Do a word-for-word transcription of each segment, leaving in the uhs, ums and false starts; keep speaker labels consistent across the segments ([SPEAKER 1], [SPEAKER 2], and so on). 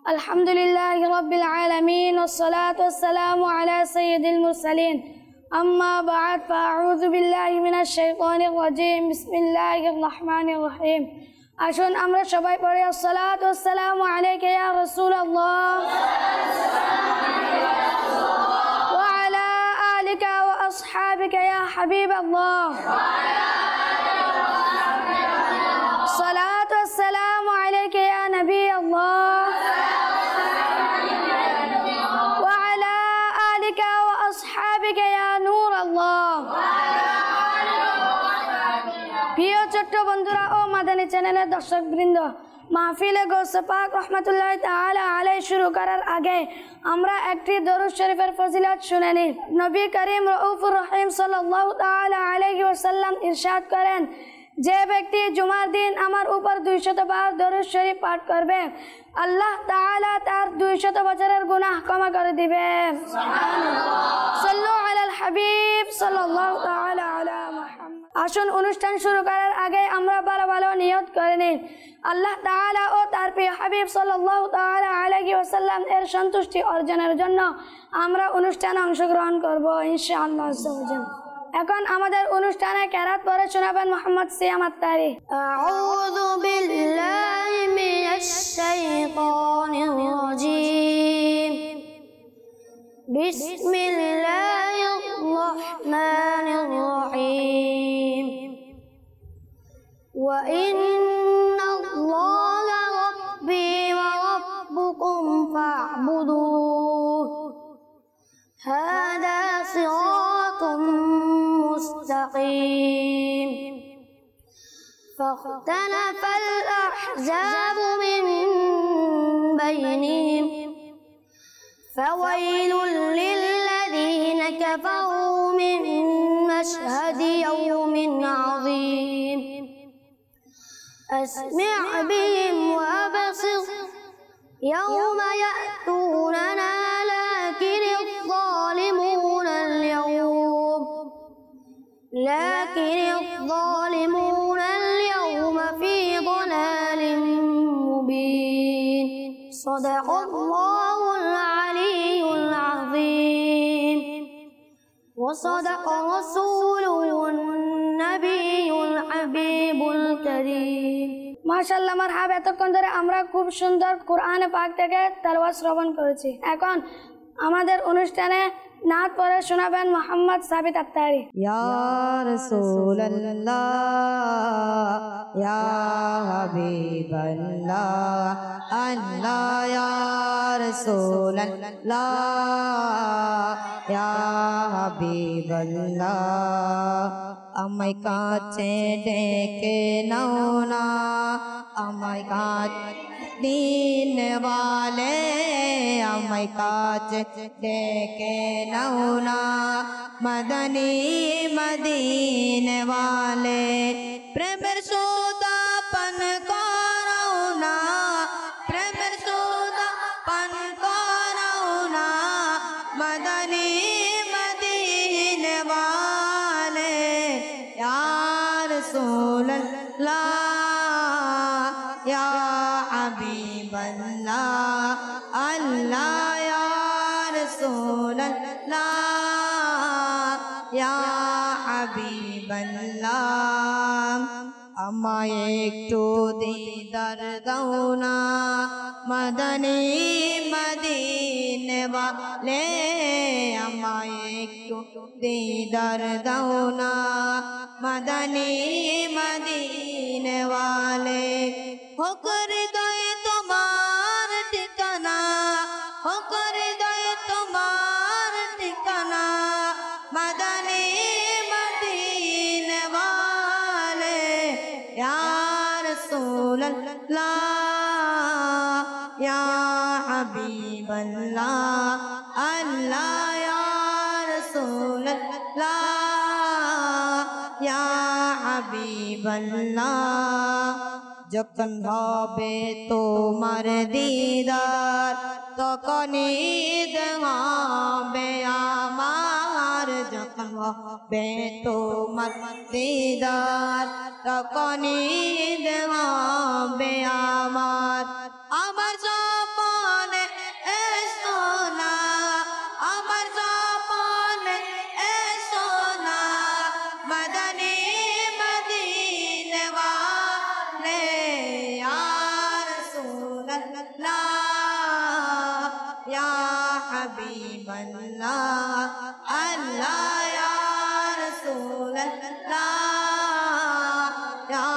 [SPEAKER 1] আলহামদুলিল্লাহি রাব্বিল আলামিন ওয়াসসালাতু ওয়াসসালামু আলা সাইয়্যিদিল মুরসালিন আম্মা বা'দ ফাআউযু বিল্লাহি মিনাশ শাইতানির রাজীম বিসমিল্লাহির রহমানির রহিম। আসুন আমরা সবাই পড়ি আসসালাতু ওয়াসসালামু আলাইকা ইয়া রাসূলুল্লাহ ওয়া আলা আলিকা ওয়া আসহাবিকা ইয়া হাবিবাল্লাহ। الصلاة والسلام عليك يا نبي الله وعلى آلك وأصحابك يا نور الله। প্রিয় ছোট্ট বন্ধুরা ও মাদানী চ্যানেলের দর্শকবৃন্দ, মাহফিলে গৌসে পাক রহমতুল্লাহ তাআলা আলাইহি শুরু করার আগে আমরা একটি দরুদ শরীফের ফজিলত শুনে নিই। নবী করিম রউফুর রহিম সাল্লাল্লাহু তাআলা আলাইহি ওয়াসাল্লাম ইরশাদ করেন, যে ব্যক্তি জুমার দিন আমার উপর দুইশত বার দরুদ শরীফ পাঠ করবে, আল্লাহ তাআলা তার দুইশত বছরের গুনাহ ক্ষমা করে দিবেন। সাল্লু আলাল হাবিব সাল্লাল্লাহু তাআলা আলা মুহাম্মদ। আসুন অনুষ্ঠান শুরু করার আগে আমরা ভালো ভালো নিয়ত করে নিই। আল্লাহ তাআলা ও তার প্রিয় হাবিব সাল্লাল্লাহু তাআলা আলাইহি ওয়াসাল্লাম এর সন্তুষ্টি অর্জনের জন্য আমরা অনুষ্ঠানে অংশগ্রহণ করব ইনশাআল্লাহ। এখন আমাদের অনুষ্ঠানে কেরাত পড়ে শোনাবেন মোহাম্মদ সিয়াম আত্তারি।
[SPEAKER 2] আউযু বিল্লাহি মিনাশ শাইতানির রাজীম। বিসমিল্লাহির রহমানির রহিম। ওয়া ইন্নাল্লাহা রাব্বী ওয়া রাব্বুকুম ফা'বুদুহু হাদা সিরাতুম مستقيم فاختلف الأحزاب من بينهم فويل للذين كفروا من مشهد يوم عظيم أسمع بهم وأبصر يوم يأتوننا لكن الظالمون اليوم لكن الظالمون اليوم في ضلال مبين صدق الله العلي العظيم وصدق رسوله النبي الحبيب الكريم।
[SPEAKER 1] মাশাআল্লাহ, মারহাবা। এতক্ষণ ধরে আমরা খুব সুন্দর কোরআন পাক থেকে তেলাওয়াত শ্রবণ করেছি। এখন আমাদের অনুষ্ঠানে নাত পড়ে শোনাবেন মোহাম্মদ সাবিত আত্তারি।
[SPEAKER 3] ইয়া রাসূলুল্লাহ ইয়া হাবিবাল্লাহ আল্লাহ ইয়া রাসূলুল্লাহ ইয়া হাবিবাল্লাহ আমায় কাছে ডেকে নাও না, আমায় কাছে দিন वाले আমায় কাছে ডেকে নাও না, মদনী মদিনে वाले প্রেমের সৌদা পান করাও না, প্রেমের সৌদা পান করাও না, মদনী মদিনে वाले ইয়া রাসূলুল্লাহ ইয়া হাবিবাল্লাহ আল্লাহ ইয়া রাসূলুল্লাহ ইয়া হাবিবাল্লাহ আমায় একটু দিদার দাও না, মদনী মদিনে वाले আমায় একটু দিদার দাও না, মদনী মদিনে वाले हो कर दे तुम्हार ठिकाना, हो कर दे तुम्हार ठिकाना, मदनी मदीने वाले या रसूलल्लाह या हबीबल्लाह अल्लाह या रसूलल्लाह या हबीबल्लाह। যখন হবে তোমার দিদার তখনই ঈদ হবে আমার, যখন হবে তোমার দিদার তখনই ঈদ হবে আমার, আমার সপন হাবিবাল্লাহ আল্লাহ ইয়া রাসূলুল্লাহ ইয়া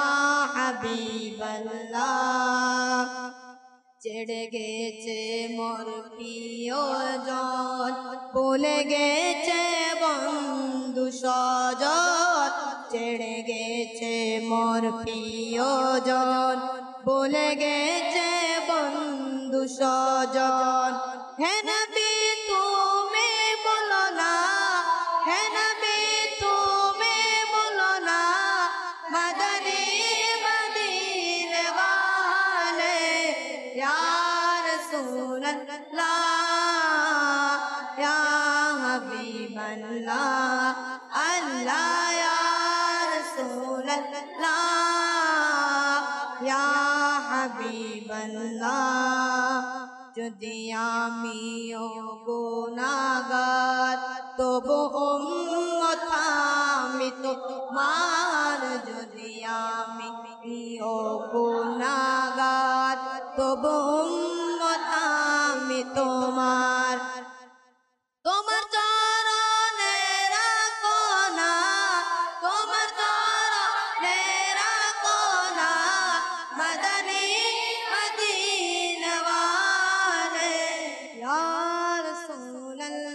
[SPEAKER 3] হাবিবাল্লাহ ছেড়ে গেছে মোর প্রিয়জন ভুলে গেছে বন্ধু সজন ছেড়ে গেছে মোর প্রিয়জন ভুলে গেছে বন্ধু সজন হে নবী তুমি বলো না হে নবী তুমি বলো না মদনী মদিনে वाले या रसूल अल्लाह या हबीब अल्लाह अल्लाह या रसूल अल्लाह या हबीब अल्लाह যদি আমিও গুনাহগার তবু উম্মত আমি তোমার যদি আমিও গুনাহগার তবু উম্মত আমি তোমার তোমার চরণে রাখো না তোমার চরণে রাখো না মদনী মদিনা वाले या रसूल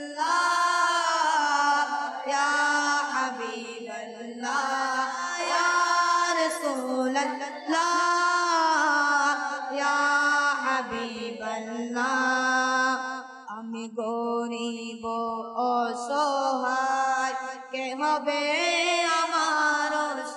[SPEAKER 3] अल्लाह या हबीब अल्लाह या रसूल अल्लाह या हबीब अल्लाह আমি গরিব অসহায় কে হবে আমার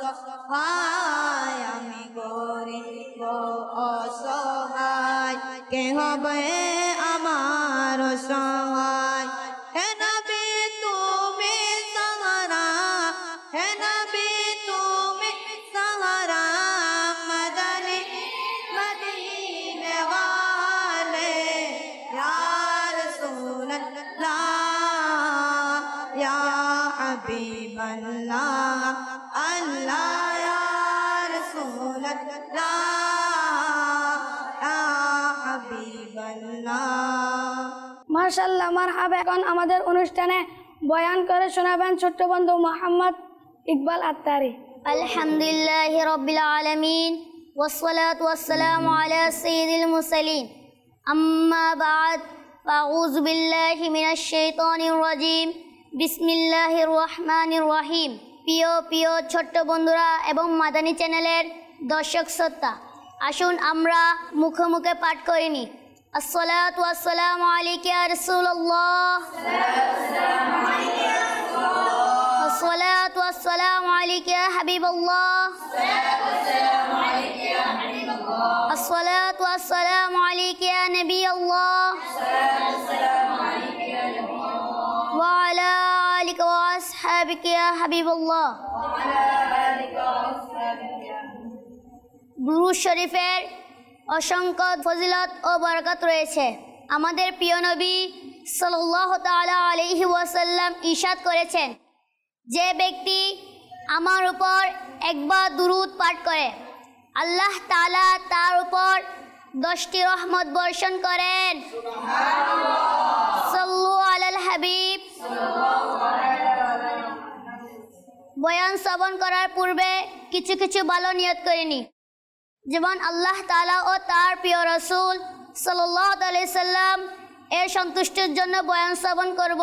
[SPEAKER 3] সহায় আমি গরিব অসহায় কে হবে আমার সহায় হে নবী তুমি সাহারা হে নবী তুমি সাহারা মদনী মদিনে वाले या रसूल अल्लाह या हबीब अल्लाह अल्लाह या रसूल अल्लाह या हबीब अल्लाह
[SPEAKER 1] মাশাআল্লাহ মারহাবা। এখন আমাদের অনুষ্ঠানে বয়ান করে শোনাবেন ছোট্ট বন্ধু মোহাম্মদ ইকবাল আত্তারি।
[SPEAKER 2] আলহামদুলিল্লাহি রাব্বিল আলামিন ওয়াসসালাতু ওয়াসসালামু আলা সাইয়্যিদিল মুরসালিন আম্মা বা'দ ফাউযু বিল্লাহি মিনাশ শাইতানির রাজিম বিসমিল্লাহির রহমানির রহিম। প্রিয় প্রিয় ছোট্ট বন্ধুরা এবং মাদানী চ্যানেলের দর্শক শ্রোতা, আসুন আমরা মুখে মুখে পাঠ করিনি। আসসালাতু ওয়াসসালামু আলাইকা ইয়া রাসূলুল্লাহ আসসালাতু ওয়াসসালামু আলাইকা ইয়া হাবিবাল্লাহ আসসালাতু ওয়াসসালামু আলাইকা ইয়া নবিয়াল্লাহ ওয়া আলা আলিকা ওয়া আসহাবিকা ইয়া হাবিবাল্লাহ। দুরূদ শরীফের অসংখ্য ফজিলত ও বরকত রয়েছে। আমাদের প্রিয় নবী সাল্লাল্লাহু তাআলা আলাইহি ওয়াসাল্লাম ইরশাদ করেছেন, যে ব্যক্তি আমার উপর একবার দুরূদ পাঠ করে আল্লাহ তাআলা তার উপর দশটি রহমত বর্ষণ করেন। সাল্লু আলাল হাবিব। বয়ান শ্রবণ করার পূর্বে কিছু কিছু ভালো নিয়ত করে নি, যেমন আল্লাহ তাআলা ও তার প্রিয় রাসূল সাল্লাল্লাহু আলাইহি সাল্লাম এর সন্তুষ্টির জন্য বয়ান শ্রবণ করব।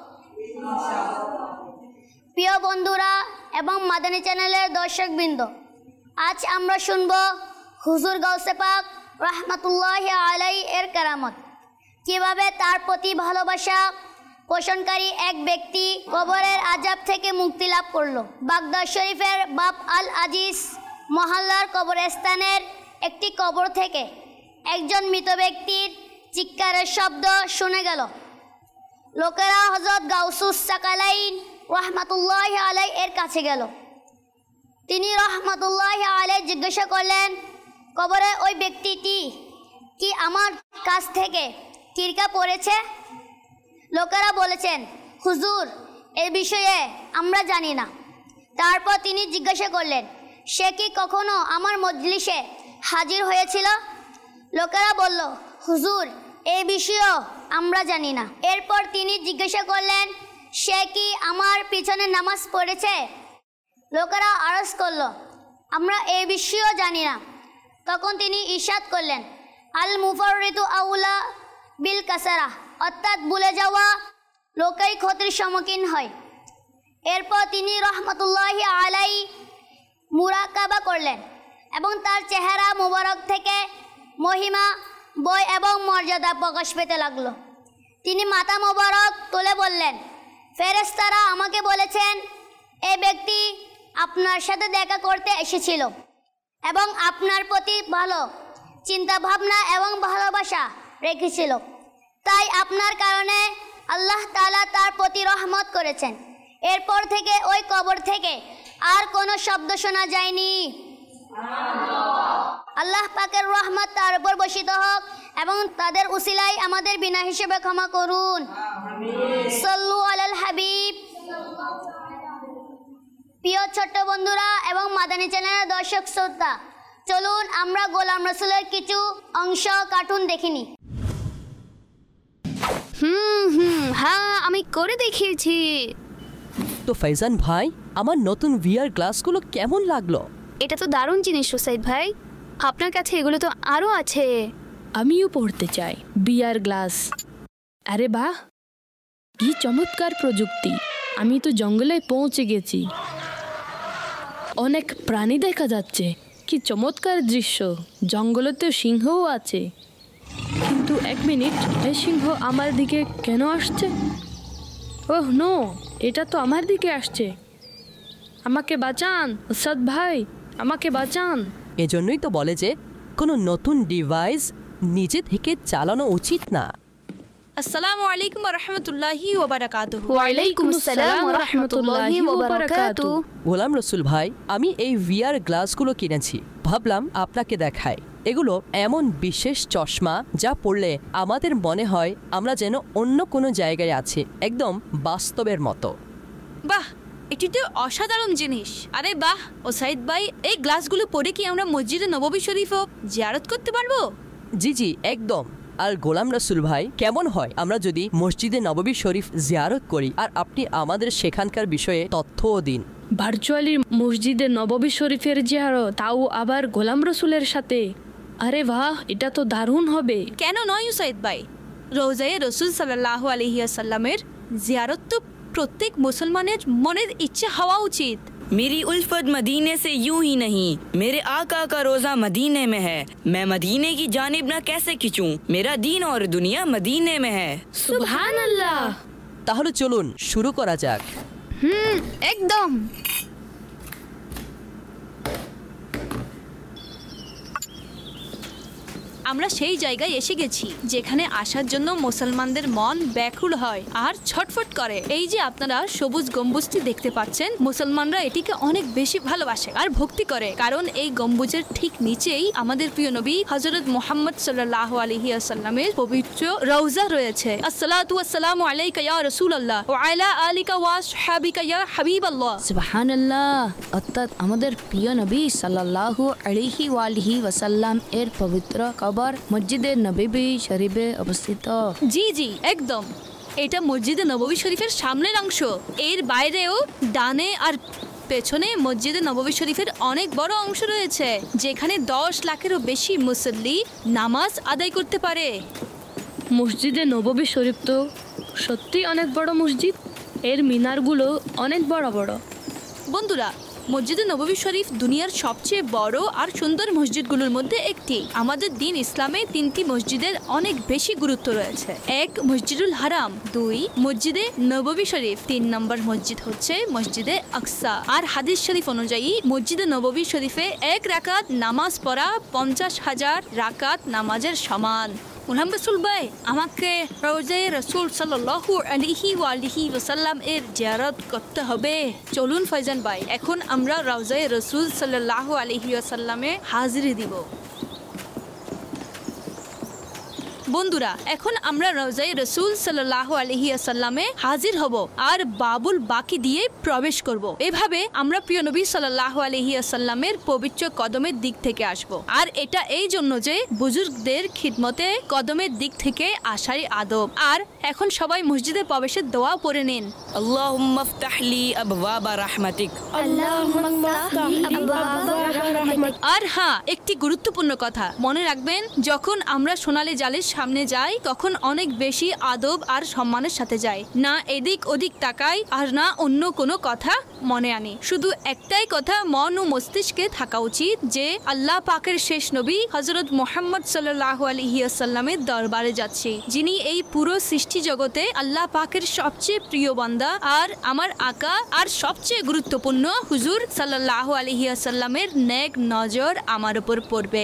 [SPEAKER 2] প্রিয় বন্ধুরা এবং মাদানী চ্যানেলের দর্শকবৃন্দ, আজ আমরা শুনব হুজুর গাউসে পাক রাহমাতুল্লাহি আলাইহি এর কেরামত। কিভাবে তার প্রতি ভালোবাসা পোষণকারী এক ব্যক্তি কবরের আযাব থেকে মুক্তি লাভ করলো। বাগদাদ শরীফের বাব আল আজিজ মহল্লার কবরস্থানের একটি কবর থেকে একজন মৃত ব্যক্তির চিৎকারের শব্দ শুনে গেল। লোকেরা হযরত গাউসুস সাকালাইন রাহমাতুল্লাহি আলাইহি এর কাছে গেল। তিনি রাহমাতুল্লাহি আলাইহি জিজ্ঞাসা করলেন, কবরে ওই ব্যক্তিটি কি আমার কাছ থেকে তিরকা পড়েছে? লোকেরা বলেছেন, হুজুর, এই বিষয়ে আমরা জানি না। তারপর তিনি জিজ্ঞাসা করলেন, সে কি কখনো আমার মজলিসে হাজির হয়েছিল? লোকেরা বলল, হুজুর, এই বিষয়েও আমরা জানি না। এরপর তিনি জিজ্ঞাসা করলেন, সে কি আমার পিছনে নামাজ পড়েছে? লোকেরা আরজ করল, আমরা এই বিষয়েও জানি না। তখন তিনি ইরশাদ করলেন, আল মুফাররিতু আউলা বিল কাসারা, অর্থাৎ ভুলে যাওয়া লোকেই ক্ষতির সম্মুখীন হয়। এরপর তিনি রহমতুল্লাহি আলাই মুরাকাবা করলেন এবং তার চেহারা মুবারক থেকে মহিমা, বই এবং মর্যাদা প্রকাশ পেতে লাগলো। তিনি মাথা মোবারক তুলে বললেন, ফেরেশতারা আমাকে বলেছেন এই ব্যক্তি আপনার সাথে দেখা করতে এসেছিল এবং আপনার প্রতি ভালো চিন্তা ভাবনা এবং ভালোবাসা রেখেছিল, তাই আপনার কারণে আল্লাহ তাআলা তার প্রতি রহমত করেছেন। এরপর থেকে ওই কবর থেকে আর কোনো শব্দ শোনা যায়নি। আল্লাহ পাকের রহমত তার উপর বর্ষিত হোক এবং তাদের উসিলায় আমাদের বিনা হিসেবে ক্ষমা করুন। সাল্লু আলাল হাবিব। প্রিয় ছোট্ট বন্ধুরা এবং মাদানী চ্যানেলের দর্শক শ্রোতা, চলুন আমরা গোলাম রসুলের কিছু অংশ কার্টুন দেখিনি।
[SPEAKER 4] হুম হুম হ্যাঁ, আমি করে দেখিয়েছি।
[SPEAKER 5] তো ফাইজান ভাই, আমার নতুন ভিআর গ্লাসগুলো কেমন লাগলো?
[SPEAKER 4] এটা তো দারুণ জিনিস সুসাইদ ভাই, আপনার কাছে এগুলো তো আরও আছে।
[SPEAKER 6] আমিও পড়তে চাই বিয়ার গ্লাস। আরে বাহ, কি চমৎকার প্রযুক্তি! আমি তো জঙ্গলে পৌঁছে গেছি, অনেক প্রাণী দেখা যাচ্ছে। কি চমৎকার দৃশ্য! জঙ্গলেতে সিংহও আছে। কিন্তু এক মিনিট, এই সিংহ আমার দিকে কেন আসছে? ওহ নো, এটা তো আমার দিকে আসছে। আমাকে বাঁচান উস্তাদ ভাই, আমাকে বাঁচান।
[SPEAKER 5] এজন্যই তো বলে যে কোনো নতুন ডিভাইস নিজে থেকে চালানো উচিত না।
[SPEAKER 7] আসসালামু আলাইকুম ওয়া রাহমাতুল্লাহি ওয়া বারাকাতুহু।
[SPEAKER 4] ওয়ালাইকুম আসসালাম ওয়া রাহমাতুল্লাহি ওয়া বারাকাতুহু।
[SPEAKER 5] গোলাম রসুল ভাই, আমি এই ভিআর গ্লাসগুলো কিনেছি, ভাবলাম আপনাকে দেখাই। এগুলো এমন বিশেষ চশমা যা পড়লে আমাদের মনে হয় আমরা যেন অন্য কোনো জায়গায় আছি, একদম বাস্তবের মতো।
[SPEAKER 7] বাহ, এটি তো অসাধারণ জিনিস। আরে বাহ ওসাইদ ভাই, এই গ্লাসগুলো পরে কি আমরা মসজিদে নববী শরীফও জিয়ারত করতে পারবো?
[SPEAKER 5] জি জি একদম। আর গোলাম রসুল ভাই, কেমন হয় আমরা যদি মসজিদে নববী শরীফ জিয়ারত করি আর আপনি আমাদের সেখানকার বিষয়ে তথ্যও দিন?
[SPEAKER 6] ভার্চুয়ালি মসজিদে নববী শরীফের জিয়ারত, তাও আবার গোলাম রসুলের সাথে। আরে বাহ, এটা তো দারুণ হবে।
[SPEAKER 7] কেন নয় ওসাইদ ভাই, রওজায়ে রসুল সাল্লাল্লাহু আলাইহি ওয়াসাল্লামের জিয়ারত তো প্রত্যেক মুসলমানের মনের ইচ্ছা হওয়া উচিত।
[SPEAKER 8] मेरी उल्फत मदीने से यूं ही नहीं, मेरे आका का रोजा मदीने में है। मैं मदीने की जानिब ना कैसे खिंचूं, मेरा दीन और दुनिया मदीने में है।
[SPEAKER 6] সুবহান আল্লাহ।
[SPEAKER 5] তাহলে চলুন শুরু করা যাক।
[SPEAKER 4] হুম একদম।
[SPEAKER 7] আমরা সেই জায়গায় এসে গেছি যেখানে আসার জন্য মুসলমানদের মন ব্যাকুল হয় আর ছটফট করে। এই যে আপনারা সবুজ গম্বুজটি দেখতে পাচ্ছেন, মুসলমানরা এটিকে অনেক বেশি ভালোবাসে আর ভক্তি করে, কারণ এই গম্বুজের ঠিক নিচেই আমাদের প্রিয় নবী হযরত মুহাম্মদ সাল্লাল্লাহু আলাইহি ওয়াসাল্লামের পবিত্র রওজা রয়েছে। আসসালাতু ওয়াসসালামু আলাইকা ইয়া রাসূলুল্লাহ ওয়া আলা আলিকা ওয়া আসহাবিকা ইয়া হাবিবাল্লাহ।
[SPEAKER 6] সুবহানাল্লাহ, অর্থাৎ আমাদের প্রিয় নবী সাল্লাল্লাহু আলাইহি ওয়া আলিহি ওয়াসাল্লাম এর পবিত্র কবর মসজিদে নববী শরীফে অবস্থিত।
[SPEAKER 7] জি জি একদম, এটা মসজিদে নববী শরীফের সামনের অংশ। এর বাইরেও ডানে আর পেছনে মসজিদে নববী শরীফের অনেক বড় অংশ রয়েছে, যেখানে দশ লাখেরও বেশি মুসল্লি নামাজ আদায় করতে পারে।
[SPEAKER 6] মসজিদে নববী শরীফ তো সত্যি অনেক বড় মসজিদ, এর মিনারগুলো অনেক বড় বড়।
[SPEAKER 7] বন্ধুরা, মসজিদে নববী শরীফ দুনিয়ার সবচেয়ে বড় আর সুন্দর মসজিদগুলোর মধ্যে একটি। আমাদের দিন ইসলামে তিনটি মসজিদের অনেক বেশি গুরুত্ব রয়েছে। এক, মসজিদুল হারাম। দুই, মসজিদে নববী শরীফ। তিন নম্বর মসজিদ হচ্ছে মসজিদে আকসা। আর হাদিস শরীফ অনুযায়ী মসজিদে নববী শরীফে এক রাকাত নামাজ পড়া পঞ্চাশ হাজার রাকাত নামাজের সমান। গোলাম রসুল ভাই, আমাকে রওজায়ে রসুল সাল্লাল্লাহু আলাইহি ওয়া আলিহি ওয়াসাল্লাম এর জিয়ারত করতে হবে। চলুন ফাইজান ভাই, এখন আমরা রওজায়ে রসুল সাল্লাল্লাহু আলাইহি ওয়াসাল্লামে হাজিরি দিব। বন্ধুরা, এখন আমরা রওজায়ে রাসূল সাল্লাল্লাহু আলাইহি ওয়াসাল্লামে হাজির হব আর বাবুল বাকি দিয়ে প্রবেশ করব। এভাবে আমরা প্রিয় নবী সাল্লাল্লাহু আলাইহি ওয়াসাল্লামের পবিত্র কদমের দিক থেকে আসব। আর এটা এই জন্য যে বুজুর্গদের খিদমতে কদমের দিক থেকে আসারই আদব। আর এখন সবাই মসজিদে প্রবেশের দোয়া পড়ে নিন।
[SPEAKER 8] अल्लाहुम्मा इफ्तह ली अबवाब रहमतिक।
[SPEAKER 7] আর হ্যাঁ, একটি গুরুত্বপূর্ণ কথা মনে রাখবেন, যখন আমরা সোনালী জালের সামনে যাই তখন অনেক বেশি আদব আর সম্মানের সাথে যাই, না এদিক ওদিক তাকাই আর না অন্য কোনো কথা মনে আনি। শুধু একটাই কথা মন ও মস্তিষ্কে থাকা উচিত যে আল্লাহ পাকের শেষ নবী হযরত মুহাম্মদ সাল্লাল্লাহু আলাইহি ওয়াসাল্লামের দরবারে যাচ্ছি, যিনি এই পুরো সৃষ্টি জগতে আল্লাহ পাকের সবচেয়ে প্রিয় বান্দা আর আমার আকা আর সবচেয়ে গুরুত্বপূর্ণ হুজুর সাল্লাল্লাহু আলাইহি ওয়াসাল্লামের নেক নজর আমার উপর পড়বে।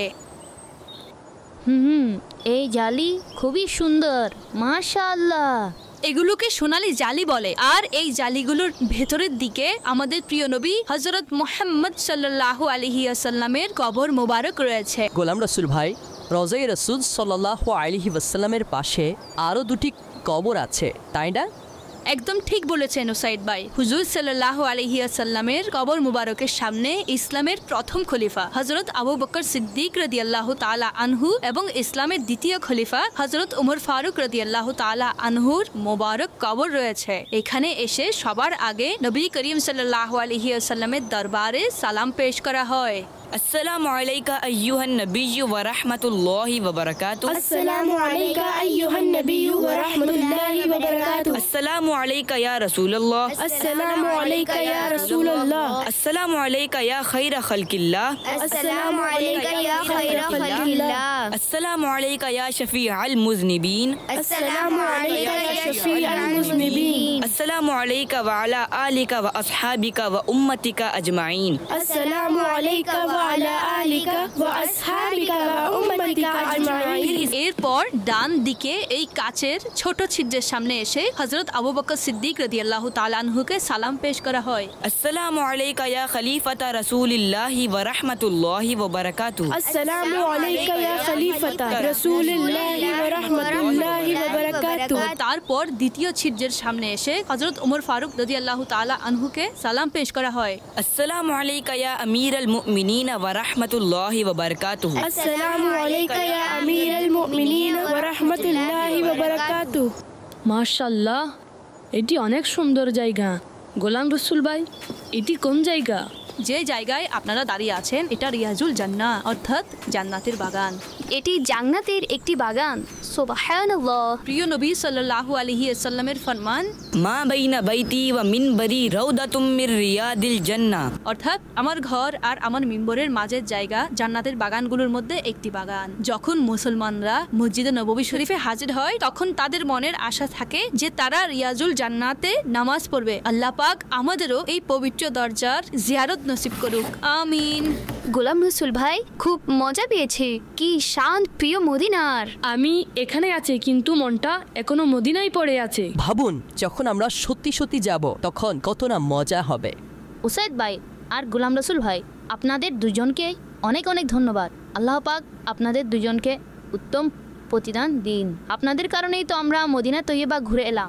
[SPEAKER 9] হুম এই জালি খুবই সুন্দর, মাশাআল্লাহ।
[SPEAKER 7] এগুলোকে সোনালী জালি বলে। আর এই জালিগুলোর ভেতরের দিকে আমাদের প্রিয় নবী হযরত মুহাম্মদ সাল্লাল্লাহু আলাইহি ওয়াসাল্লামের কবর মোবারক রয়েছে।
[SPEAKER 5] গোলাম রাসূল ভাই, রওজায়ে রাসূল সাল্লাল্লাহু আলাইহি ওয়াসাল্লামের পাশে আরও দুটি কবর আছে, তাই না?
[SPEAKER 7] একদম ঠিক বলেছেন ওসাইদ ভাই। হুজুর সাল্লাল্লাহু আলাইহি ওয়াসাল্লামের কবর মুবারকের সামনে ইসলামের প্রথম খলিফা হযরত আবু বকর সিদ্দিক রাদিয়াল্লাহু তাআলা আনহু এবং ইসলামের দ্বিতীয় খলিফা হযরত উমর ফারুক রাদিয়াল্লাহু তাআলা আনহুর মোবারক কবর রয়েছে। এখানে এসে সবার আগে নবী করিম সাল্লাল্লাহু আলাইহি ওয়াসাল্লামের দরবারে সালাম পেশ করা হয়।
[SPEAKER 8] अस्सलामु अलैका अय्युहन नबिय्यु व रहमतुल्लाहि व बरकातुहु।
[SPEAKER 6] अस्सलामु अलैका अय्युहन नबिय्यु व रहमतुल्लाहि व बरकातुहु।
[SPEAKER 8] अस्सलामु अलैका या रसूलल्लाह।
[SPEAKER 6] अस्सलामु अलैका या रसूलल्लाह।
[SPEAKER 8] अस्सलामु अलैका या खैर खल्किल्लाह।
[SPEAKER 6] अस्सलामु अलैका या खैर खल्किल्लाह।
[SPEAKER 8] अस्सलामु अलैका या शफीअल मुज़निबीन।
[SPEAKER 6] अस्सलामु अलैका या शफीअल मुज़निबीन।
[SPEAKER 8] अस्सलामु अलैका व अला आलिका व अस्हाबिका व उम्मतिका अजमाइन।
[SPEAKER 6] अस्सलामु अलैका व अला आलिका व अस्हाबिका व उम्मतिका अजमाइन।
[SPEAKER 7] এরপর ডান দিকে এই কাচের ছোট ছিদ্রের সামনে এসে হযরত আবু বকর সিদ্দিক রাদিয়াল্লাহু তাআলা আনহুকে সালাম পেশ করা হয়।
[SPEAKER 8] अस्सलामु अलैका या खलीफता रसूलिल्लाहि व रहमतुल्लाहि व बरकातुहु।
[SPEAKER 6] अस्सलामु अलैका या खलीफता रसूलिल्लाहि व रहमतुल्लाहि व बरकातुहु।
[SPEAKER 7] তারপর দ্বিতীয় ছিদ্রের সামনে এসে হযরত উমর ফারুক রাদিয়াল্লাহু তাআলা আনহুকে সালাম পেশ করা হয়।
[SPEAKER 8] अस्सलामु अलैका या अमीरल मुमिनीन व रहमतुल्लाहि व बरकातुहु।
[SPEAKER 6] अस्सलामु अलैका या अमीरल मुमिनीन व रहमतुल्लाहि व बरकातुहु। মাশাআল্লাহ, এটি অনেক সুন্দর জায়গা। গোলাম রসুল ভাই, এটি কোন জায়গা?
[SPEAKER 7] যে জায়গায় আপনারা দাঁড়িয়ে আছেন এটা রিয়াজুল জান্নাহ অর্থাৎ জান্নাতের বাগান।
[SPEAKER 4] এটি জান্নাতের একটি বাগান। সুবহানাল্লাহ।
[SPEAKER 7] প্রিয় নবী সাল্লাল্লাহু আলাইহি ওয়াসাল্লামের ফরমান,
[SPEAKER 8] মা বাইনা বাইতি ওয়া মিনবরি রাউদাতুম মির রিয়াদিল জান্নাহ।
[SPEAKER 7] অর্থাৎ আমার ঘর আর আমার মিম্বরের মাঝের জায়গা জান্নাতের বাগানগুলোর মধ্যে একটি বাগান। যখন মুসলমানরা মসজিদে নববী শরীফে হাজির হয় তখন তাদের মনের আশা থাকে যে তারা রিয়াজুল জান্নাতে নামাজ পড়বে। আল্লাহ পাক আমাদেরও এই পবিত্র দরজার জিয়ারত নসিব করুক, আমিন।
[SPEAKER 4] গোলাম রসুল ভাই, খুব মজা পেয়েছি। কি শান্ত প্রিয় মদিনার।
[SPEAKER 6] আমি এখানে আছি কিন্তু মনটা এখনো মদিনায় পড়ে আছে।
[SPEAKER 5] ভাবুন, যখন আমরা সত্যি সত্যি যাব তখন কত না মজা হবে।
[SPEAKER 9] উসাইদ ভাই আর গোলাম রসুল ভাই, আপনাদের দুজনকে অনেক অনেক ধন্যবাদ। আল্লাহ পাক আপনাদের দুজনকে উত্তম প্রতিদান দিন। আপনাদের কারণেই তো আমরা মদিনা তৈয়বা ঘুরে এলাম।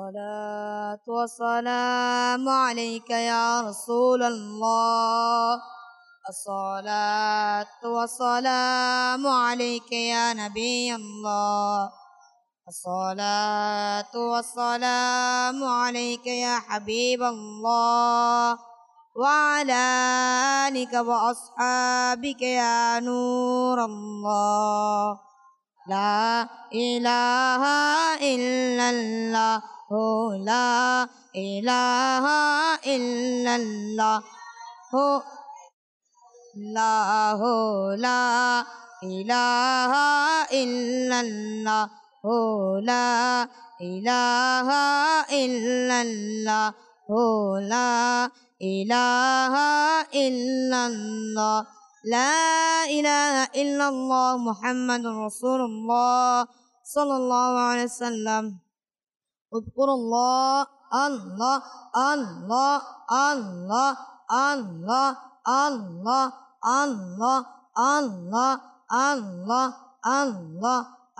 [SPEAKER 3] الصلاة والسلام عليك يا رسول الله. الصلاة والسلام عليك يا نبي الله. الصلاة والسلام عليك يا حبيب الله وعلى آلك وأصحابك يا نور الله. لا إله إلا الله لا إله إلا الله لا لا إله إلا الله لا إله إلا الله لا إله إلا الله لا إله إلا الله محمد رسول الله صلى الله عليه وسلم. اذكر الله الله الله الله الله الله الله الله الله الله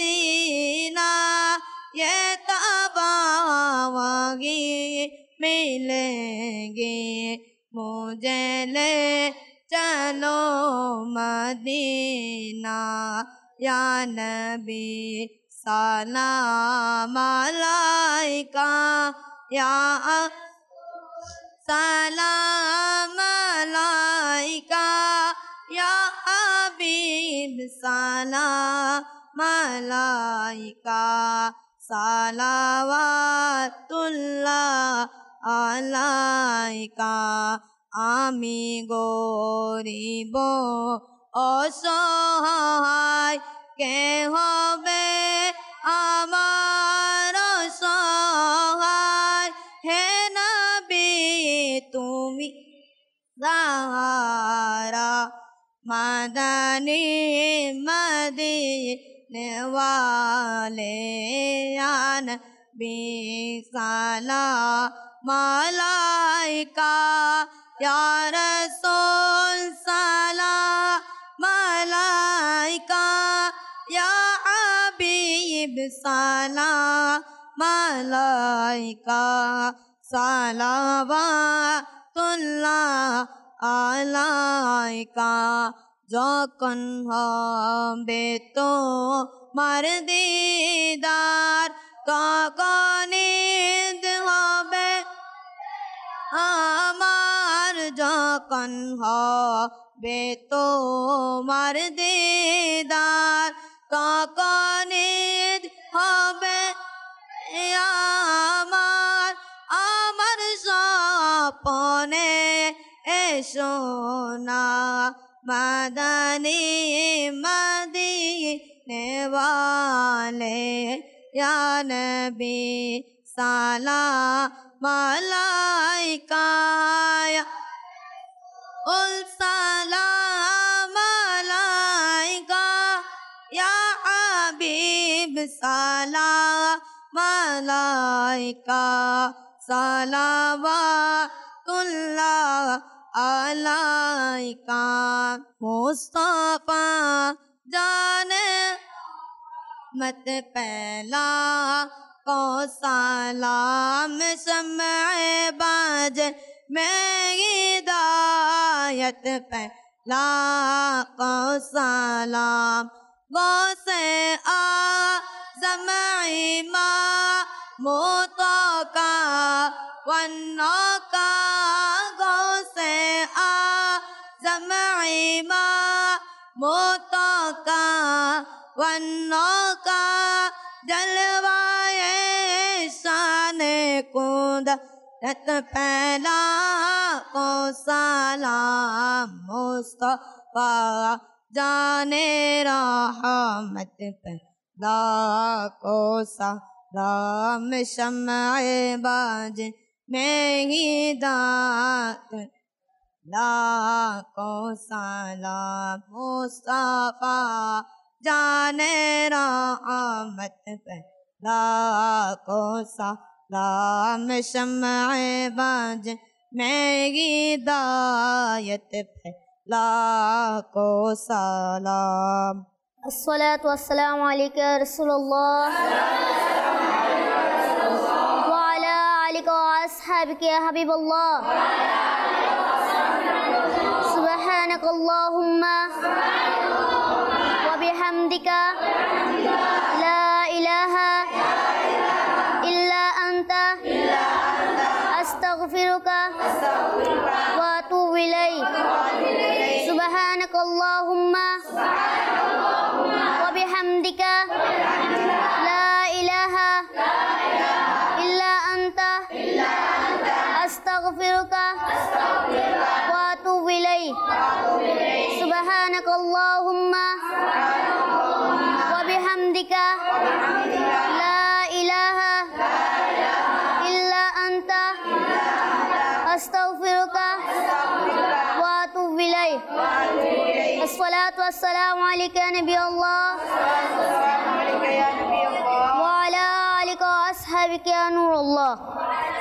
[SPEAKER 3] सीना ये तबावगी मिलेंगे मुझे ले चलो मदीना या नबी सलाम अलैका या सलाम अलैका या हबीब सलाम अलैका सलावातुल्लाह अलैका आमी गरीब असहाय के হবে আমার সহায় হে নবী তুমি सहारा मदनी मदीने वाले या नबी सलाम अलैका या रसूल सलाम अलैका या हबीब सलाम अलैका सलावातुल्लाह अलैका যখন হবে তোমার দিদার তখন ঈদ হবে আমার যখন হবে তোমার দিদার তখন ঈদ হবে আমার আমার স্বপ্নে এসো না मदनी मदीने वाले या नबी सलाम अलैका उल सलाम अलैका या हबीब सलाम अलैका सलावातुल्लाह अलैका मुस्तफा जाने मत पहला को सलाम समय बाज में हिदायत पहला को सलाम गो से आ जमा मोतो का वन्नो का गो से आ जमा मोतो का वन्नो का जलवाए शान कुद रत पहला को सलाम मुस्तफा जाने रहमत पहला को सलाम शम्ए बाज में हिदायत लाखो सलाम मुस्तफा जाने रहमत पे लाखो सलाम शम्ए बाज में हिदायत पे लाखो सलाम
[SPEAKER 2] अस्सलातु वस्सलामु अलैका या रसूलल्लाह व अला आलिका व अस्हाबिका या हबीबल्लाह सुब्हानक अल्लाहुम्मा व बिहम्दिका ला इलाहा इल्ला अंता अस्तगफिरुका व अतूबु इलैक सुब्हानक अल्लाहुम्मा وبحمدك لا إله إلا أنت أستغفرك وأتوب إليك سبحانك اللهم وبحمدك لا إله إلا أنت أستغفرك وأتوب إليك الصلاة والسلام عليك يا نبي الله وعلى آلك وأصحابك يا نور الله